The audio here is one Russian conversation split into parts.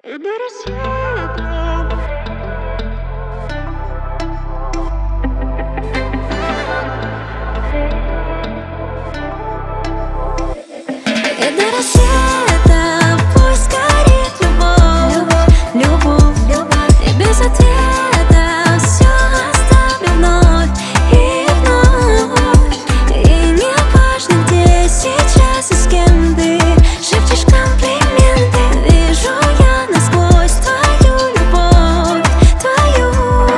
И до рассвета. И до рассвета пусть горит любовь, любовь, любовь. И без ответа все оставлю вновь и вновь. И не важно, где сейчас и с кем ты шепчешь комплименты. Вижу я насквозь твою любовь, твою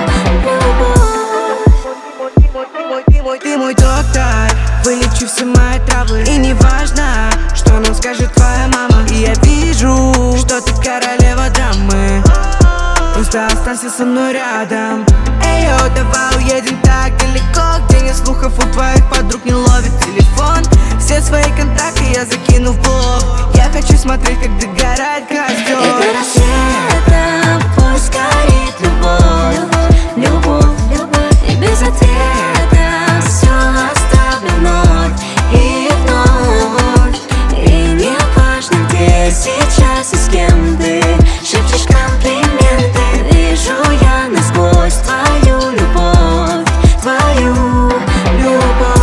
любовь. Ты мой доктор, вылечу все мои травмы. И не важно, что нам скажет твоя мама. И я вижу, что ты королева драмы. Просто останься со мной рядом. Эй, давай уедем так далеко, где нет слухов, у твоих подруг не ловит телефон. Все свои контакты я закину в блог. Я хочу смотреть, как догорает костер. И до рассвета пусть горит любовь, любовь, любовь. И без ответа все оставлю вновь и вновь. И не важно, где сейчас и с кем ты шепчешь комплименты. Вижу я насквозь твою любовь, твою любовь.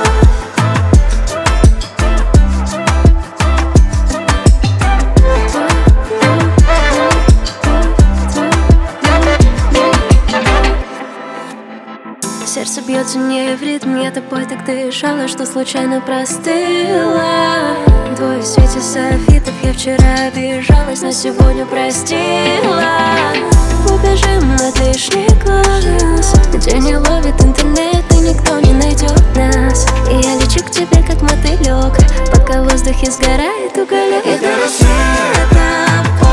Сердце бьется не в ритм, я тобой так дышала, что случайно простыла. Двое в свете софитов, я вчера обижалась, но сегодня простила. Убежим от лишних глаз, где не ловит интернет и никто не найдет нас. И я лечу к тебе, как мотылек, пока в воздухе сгорает уголек. И до рассвета